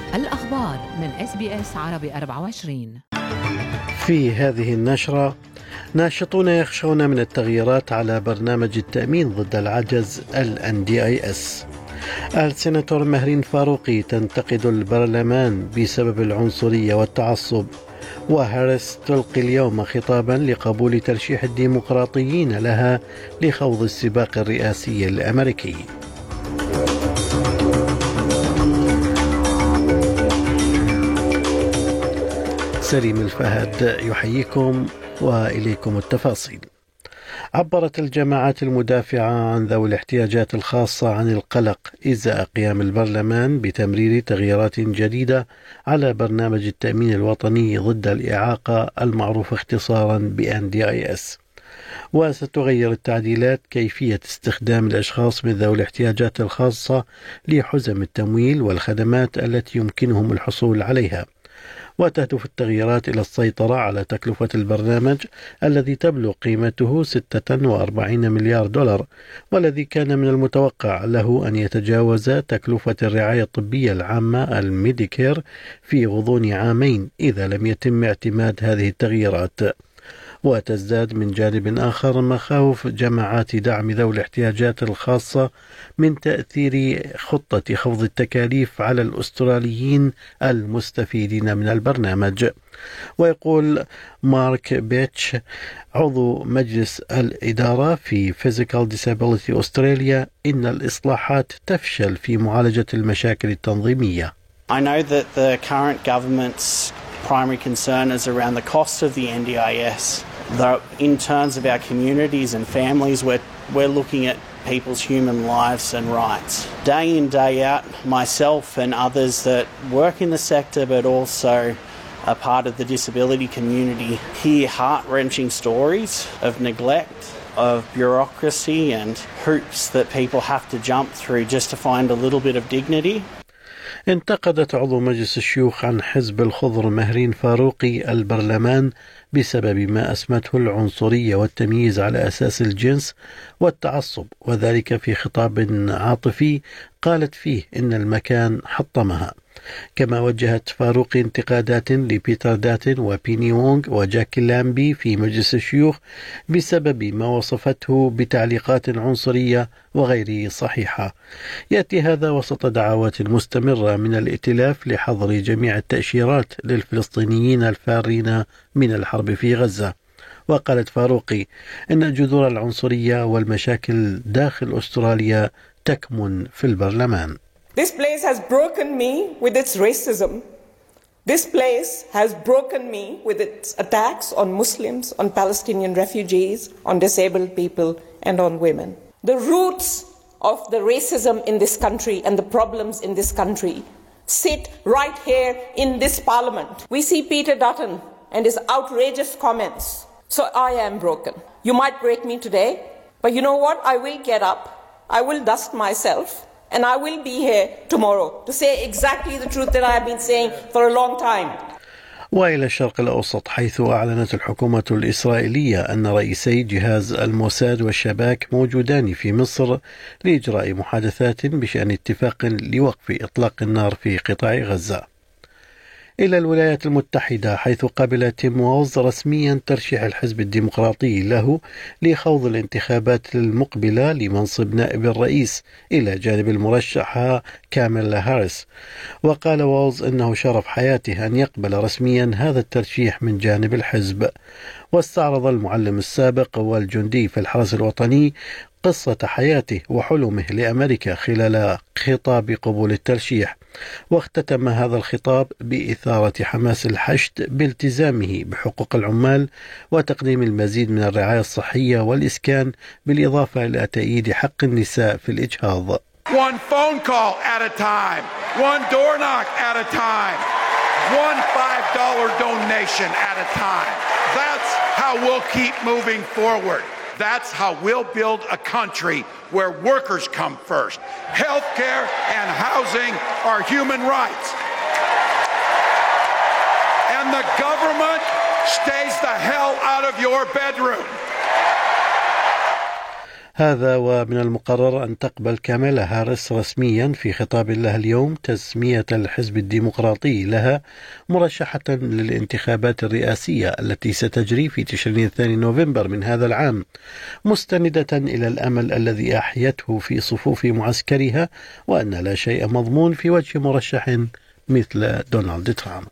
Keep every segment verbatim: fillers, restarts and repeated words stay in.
الأخبار من إس بي إس عربي أربعة وعشرين. في هذه النشرة: ناشطون يخشون من التغييرات على برنامج التأمين ضد العجز ال إن دي آي إس. السيناتور مهرين فاروقي تنتقد البرلمان بسبب العنصرية والتعصب. وهاريس تلقي اليوم خطابا لقبول ترشيح الديمقراطيين لها لخوض السباق الرئاسي الأمريكي. سليم الفهد يحييكم وإليكم التفاصيل. عبرت الجماعات المدافعة عن ذوي الاحتياجات الخاصة عن القلق إزاء قيام البرلمان بتمرير تغييرات جديدة على برنامج التأمين الوطني ضد الإعاقة المعروف اختصارا ب إن دي آي إس. وستغير التعديلات كيفية استخدام الأشخاص من ذوي الاحتياجات الخاصة لحزم التمويل والخدمات التي يمكنهم الحصول عليها. وتهدف التغييرات إلى السيطرة على تكلفة البرنامج الذي تبلغ قيمته ستة وأربعين مليار دولار، والذي كان من المتوقع له أن يتجاوز تكلفة الرعاية الطبية العامة الميديكير في غضون عامين إذا لم يتم اعتماد هذه التغييرات. وتزداد من جانب آخر مخاوف جماعات دعم ذوي الاحتياجات الخاصة من تأثير خطة خفض التكاليف على الأستراليين المستفيدين من البرنامج. ويقول مارك بيتش عضو مجلس الإدارة في Physical Disability Australia إن الإصلاحات تفشل في معالجة المشاكل التنظيمية. I know that the current government's primary concern is around the cost of the N D I S. Though in terms of our communities and families, we're, we're looking at people's human lives and rights. Day in, day out, myself and others that work in the sector but also are part of the disability community hear heart-wrenching stories of neglect, of bureaucracy and hoops that people have to jump through just to find a little bit of dignity. انتقدت عضو مجلس الشيوخ عن حزب الخضر مهرين فاروقي البرلمان بسبب ما أسمته العنصرية والتمييز على أساس الجنس والتعصب، وذلك في خطاب عاطفي قالت فيه إن المكان حطمها. كما وجهت فاروقي انتقادات لبيتر داتن وبيني وونغ وجاكي لامبي في مجلس الشيوخ بسبب ما وصفته بتعليقات عنصرية وغير صحيحة. يأتي هذا وسط دعوات مستمرة من الائتلاف لحظر جميع التأشيرات للفلسطينيين الفارين من الحرب في غزة. وقالت فاروقي إن جذور العنصرية والمشاكل داخل أستراليا تكمن في البرلمان. This place has broken me with its racism. This place has broken me with its attacks on Muslims, on Palestinian refugees, on disabled people, and on women. The roots of the racism in this country and the problems in this country sit right here in this parliament. We see Peter Dutton and his outrageous comments. So I am broken. You might break me today, but you know what? I will get up. I will dust myself. And I will be here tomorrow to say exactly the truth that I have been saying for a long time. وإلى الشرق الأوسط، حيث أعلنت الحكومة الإسرائيلية أن رئيسي جهاز الموساد والشباك موجودان في مصر لإجراء محادثات بشأن اتفاق لوقف إطلاق النار في قطاع غزة. إلى الولايات المتحدة، حيث قبل تيم وولز رسميا ترشيح الحزب الديمقراطي له لخوض الانتخابات المقبلة لمنصب نائب الرئيس إلى جانب المرشحة كاميلا هاريس. وقال وولز إنه شرف حياته أن يقبل رسميا هذا الترشيح من جانب الحزب. واستعرض المعلم السابق والجندي في الحرس الوطني قصة حياته وحلمه لأمريكا خلال خطاب قبول الترشيح. واختتم هذا الخطاب بإثارة حماس الحشد بالتزامه بحقوق العمال وتقديم المزيد من الرعاية الصحية والإسكان، بالإضافة إلى تأييد حق النساء في الإجهاض. One phone call at a time, one door knock at a time, one five dollar donation at a time. That's how we'll keep moving forward. That's how we'll build a country where workers come first. Healthcare and housing are human rights. And the government stays the hell out of your bedroom. هذا ومن المقرر أن تقبل كامالا هاريس رسميا في خطاب لها اليوم تسمية الحزب الديمقراطي لها مرشحة للانتخابات الرئاسية التي ستجري في تشرين الثاني نوفمبر من هذا العام، مستندة إلى الأمل الذي أحيته في صفوف معسكرها وأن لا شيء مضمون في وجه مرشح مثل دونالد ترامب.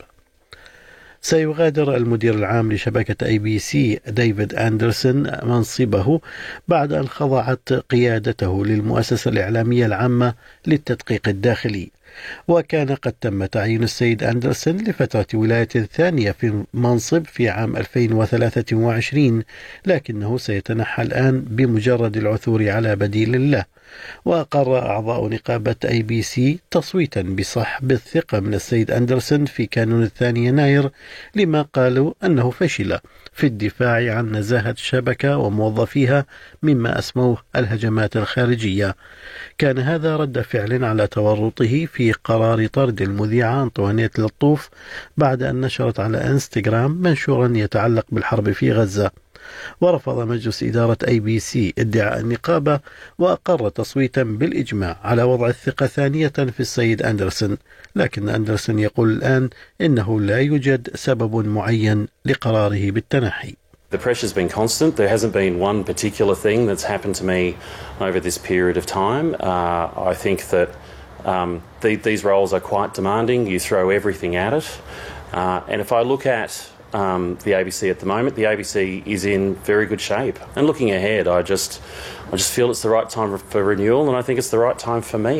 سيغادر المدير العام لشبكة أي بي سي ديفيد أندرسون منصبه بعد أن خضعت قيادته للمؤسسة الإعلامية العامة للتدقيق الداخلي، وكان قد تم تعيين السيد أندرسون لفترة ولاية ثانية في المنصب في عام ألفين وثلاثة وعشرين، لكنه سيتنحى الآن بمجرد العثور على بديل له. وأقر أعضاء نقابة أي بي سي تصويتا بسحب الثقة من السيد أندرسون في كانون الثاني يناير لما قالوا أنه فشل في الدفاع عن نزاهة الشبكة وموظفيها مما أسموه الهجمات الخارجية. كان هذا رد فعل على تورطه في قرار طرد المذيعة أنطوانيت لطوف بعد أن نشرت على إنستغرام منشورا يتعلق بالحرب في غزة. ورفض مجلس إدارة أي بي سي ادعاء النقابة وأقر تصويتا بالإجماع على وضع الثقة ثانية في السيد أندرسون، لكن أندرسون يقول الآن إنه لا يوجد سبب معين لقراره بالتنحي. The pressure's been constant. There hasn't been one particular thing that's happened to me over this period of time. Uh, I think that um, the, these roles are quite demanding. You throw everything at it. Uh, and if I look at Um, the A B C at the moment, the A B C is in very good shape. And looking ahead, I just, I just feel it's the right time for renewal, and I think it's the right time for me.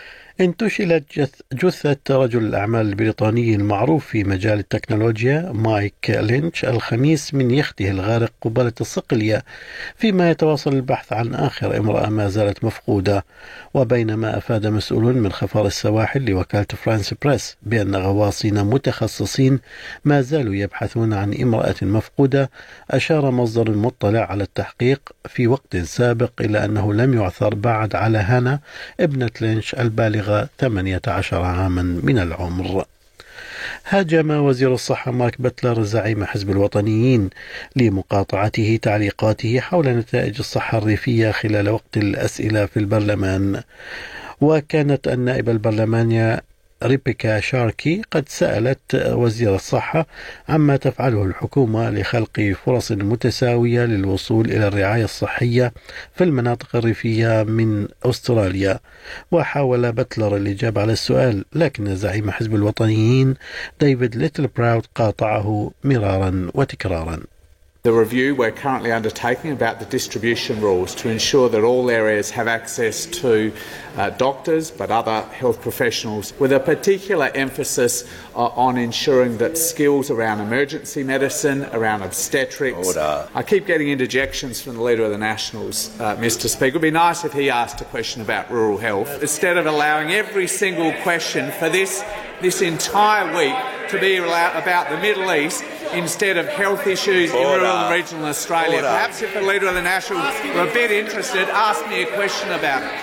انتشلت جثة رجل الأعمال البريطاني المعروف في مجال التكنولوجيا مايك لينش الخميس من يخته الغارق قبالة الصقلية، فيما يتواصل البحث عن آخر امرأة ما زالت مفقودة. وبينما أفاد مسؤول من خفار السواحل لوكالة فرانس بريس بأن غواصين متخصصين ما زالوا يبحثون عن امرأة مفقودة، أشار مصدر مطلع على التحقيق في وقت سابق إلى أنه لم يعثر بعد على هانا ابنة لينش البالغة ثمانية عشر عاما من العمر. هاجم وزير الصحة مارك باتلر زعيم حزب الوطنيين لمقاطعته تعليقاته حول نتائج الصحة الريفية خلال وقت الأسئلة في البرلمان. وكانت النائبة البرلمانية ريبيكا شاركي قد سألت وزير الصحة عما تفعله الحكومة لخلق فرص متساوية للوصول إلى الرعاية الصحية في المناطق الريفية من أستراليا. وحاول باتلر الإجابة على السؤال، لكن زعيم حزب الوطنيين ديفيد ليتل براود قاطعه مرارا وتكرارا. The review we're currently undertaking about the distribution rules to ensure that all areas have access to uh, doctors but other health professionals, with a particular emphasis uh, on ensuring that skills around emergency medicine, around obstetrics. Order. I keep getting interjections from the Leader of the Nationals, uh, Mister Speaker. It would be nice if he asked a question about rural health instead of allowing every single question for this, this entire week to be about the Middle East instead of health issues Order. in rural and regional Australia. Order. Perhaps if the Leader of the Nationals were a bit interested, ask me a question about it.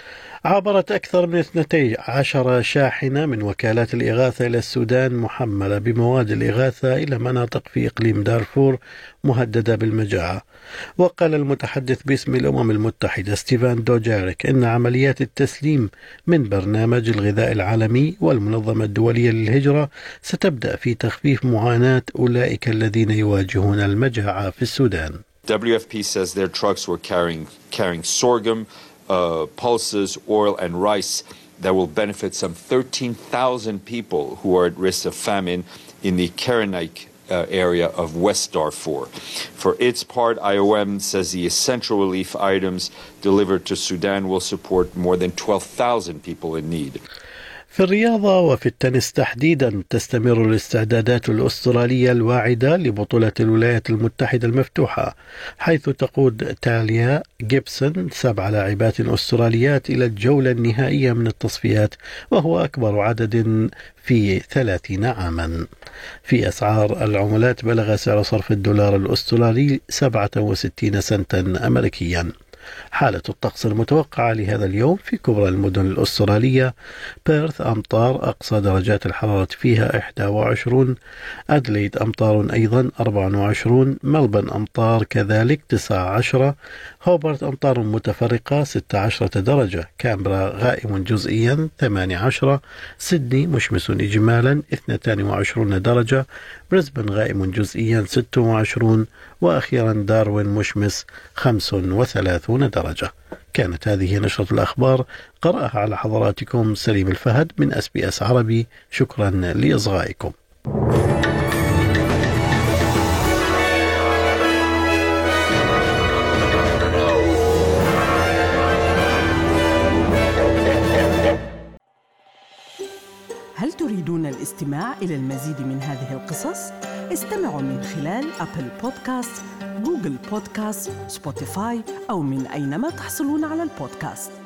عبرت أكثر من اثنتي عشر شاحنة من وكالات الإغاثة إلى السودان محملة بمواد الإغاثة إلى مناطق في إقليم دارفور مهددة بالمجاعة. وقال المتحدث باسم الأمم المتحدة ستيفان دوجاريك إن عمليات التسليم من برنامج الغذاء العالمي والمنظمة الدولية للهجرة ستبدأ في تخفيف معاناة أولئك الذين يواجهون المجاعة في السودان. W F P says their trucks were carrying carrying sorghum, Uh, pulses, oil and rice that will benefit some thirteen thousand people who are at risk of famine in the Kerenaik uh, area of West Darfur. For its part, I O M says the essential relief items delivered to Sudan will support more than twelve thousand people in need. في الرياضة وفي التنس تحديدا تستمر الاستعدادات الأسترالية الواعدة لبطولة الولايات المتحدة المفتوحة، حيث تقود تاليا جيبسون سبع لاعبات أستراليات إلى الجولة النهائية من التصفيات، وهو أكبر عدد في ثلاثين عاما. في أسعار العملات بلغ سعر صرف الدولار الأسترالي سبعة وستين سنتا أمريكيا. حالة الطقس المتوقعة لهذا اليوم في كبرى المدن الأسترالية: بيرث أمطار أقصى درجات الحرارة فيها إحدى وعشرين، أدليد أمطار أيضا أربعة وعشرين، ملبن أمطار كذلك تسعة عشر، هوبرت أمطار متفرقة ستة عشر درجة، كامبرا غائم جزئيا ثمانية عشر، سيدني مشمس إجمالا اثنتين وعشرين درجة، بريسبن غائم جزئيا ستة وعشرين، وأخيرا داروين مشمس خمسة وثلاثين درجة. كانت هذه نشرة الأخبار، قرأها على حضراتكم سليم الفهد من إس بي إس عربي. شكرا لإصغائكم. هل تريدون الاستماع إلى المزيد من هذه القصص؟ استمعوا من خلال أبل بودكاست، جوجل بودكاست، سبوتيفاي أو من أينما تحصلون على البودكاست.